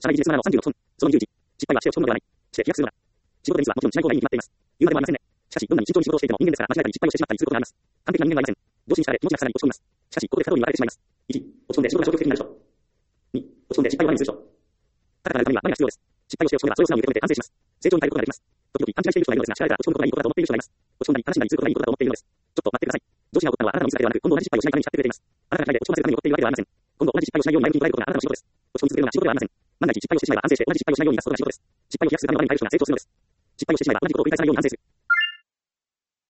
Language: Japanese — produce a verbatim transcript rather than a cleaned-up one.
社内ビジネスマナーのさんじゅうろくほん。そのにじゅういち。失敗はして落ち込むのではない。して飛躍するのだ。仕事のミスはもちろんしない方がいいに決まっています。言うまでもありませんね。しかし、どんなに慎重に仕事をしていても人間ですから間違えたり失敗をしてしまったりすることがあります。完璧な人間はありません。上司に叱られ気持ちがさらに落ち込みます。しかし、ここで二通りに分かれてしまいます。いち、落ち込んで仕事が消極的になる人。に、落ち込んで失敗を前にする人。高くなるためには何が必要です。失敗をして落ち込めばそれを素直に受け止めて反省します。成長に変えることができます。時々勘違いしている人がいるのですが、叱られたら落ち込むことがいいことだと思っている人がいます。落ち込んだり正しんだりすることがいいことだと思っているのです。ちょっと待ってください。上司が怒ったのはあなたのミスだけではなく、今度同じ失敗をしないために叱ってくれています。あなたが嫌いで落ち込ませるために怒っているわけではありません。今度同じ失敗をしないように前向きに捉えることがあなたの仕事です。落ち込み続けるのが仕事ではありません。万が一失敗をしてしまえば反省して同じ失敗をしないように出すことが仕事です。失敗を飛躍するための場面に対処するのが成長するのです。失敗をしてしまえば同じことを繰り返さないように反省する。